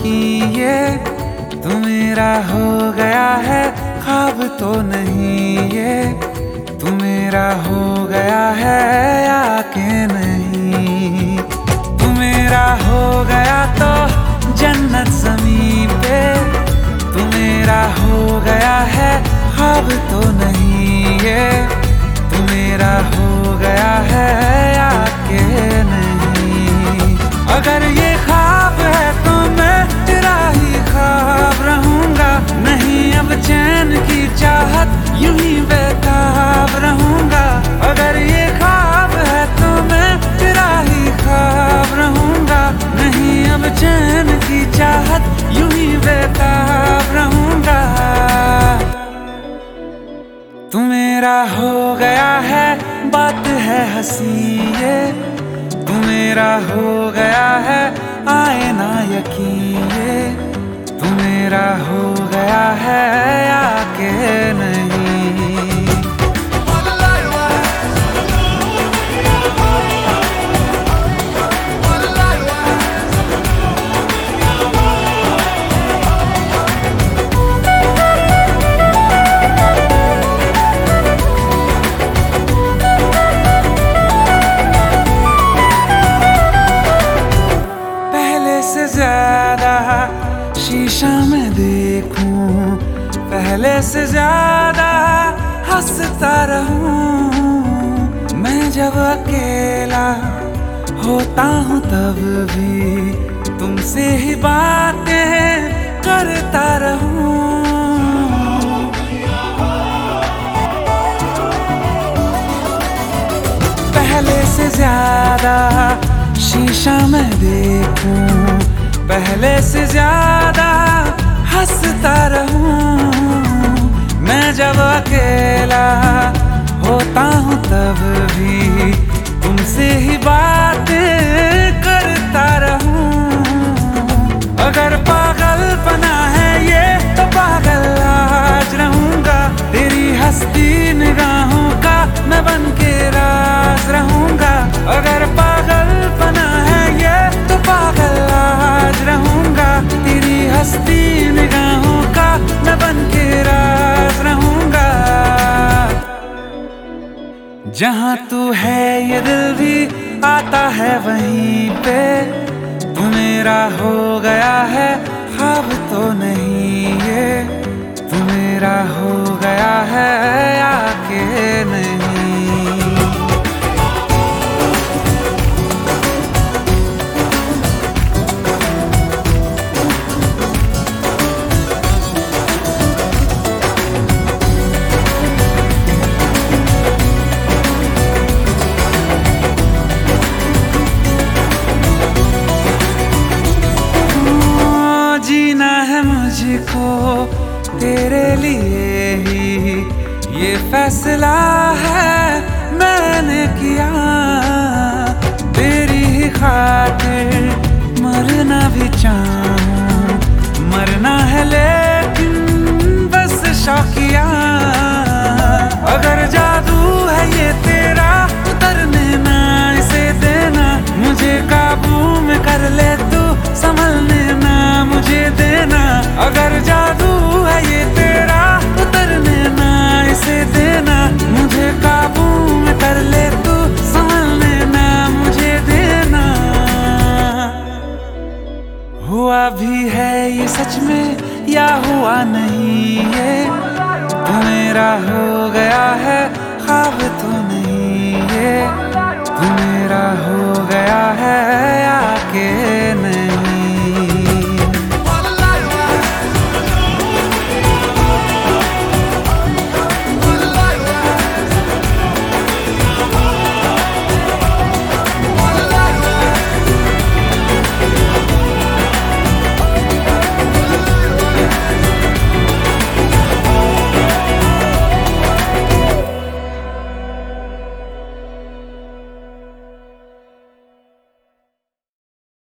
नहीं ये तू मेरा हो गया है, ख्वाब तो नहीं ये तू मेरा हो गया है या के नहीं। तू मेरा हो गया तो जन्नत ज़मीं पे, तू मेरा हो गया है, ख्वाब तो नहीं ये तू मेरा हो गया है या के नहीं। अगर ये ख्वाब है तो मैं तेरा ही ख्वाब रहूंगा, नहीं अब चैन की चाहत यूं ही बेताब रहूंगा। अगर ये ख्वाब है तो मैं तेरा ही ख्वाब रहूंगा, नहीं अब चैन की चाहत यूं ही बेताब रहूंगा। तू मेरा हो गया है, बात है हंसी ये तू मेरा हो गया है, आए ना यकीन ये तू मेरा हो गया है या के नहीं। ज्यादा शीशा में देखूं, पहले से ज्यादा हंसता रहूं। मैं जब अकेला होता हूँ तब भी तुमसे ही बातें करता रहूं। पहले से ज्यादा शीशा में देखूं, पहले से ज्यादा हंसता रहूं। मैं जब अकेला होता हूँ तब भी तुमसे ही बातें करता रहूं। अगर पागल बना है ये तो पागल आज रहूंगा, तेरी हंसती निगाहों का मैं बन के राज रहूंगा। अगर पागल बना है ये तो पागल आज रहूंगा, तेरी हंसती निगाहों का मैं बन के राज रहूंगा। जहां तू है ये दिल भी आता है वहीं पे, तू मेरा हो गया है, ख्वाब तो नहीं ये तू मेरा हो गया है या के नहीं। जीना है मुझको तेरे लिए ही, ये फैसला है मैंने किया। तेरी ही खातिर मरना भी चाहूं, मरना है लेकिन बस शौकिया। अगर जादू है ये तेरा उतरने ना इसे देना, मुझे काबू में कर ले तू संभलने ना मुझे देना। अगर जादू है ये तेरा उतरने ना इसे देना, मुझे काबू में कर ले तू संभलने ना मुझे देना। हुआ भी है ये सच में या हुआ नहीं ये तू मेरा हो गया है, ख्वाब तो नहीं ये तू मेरा हो गया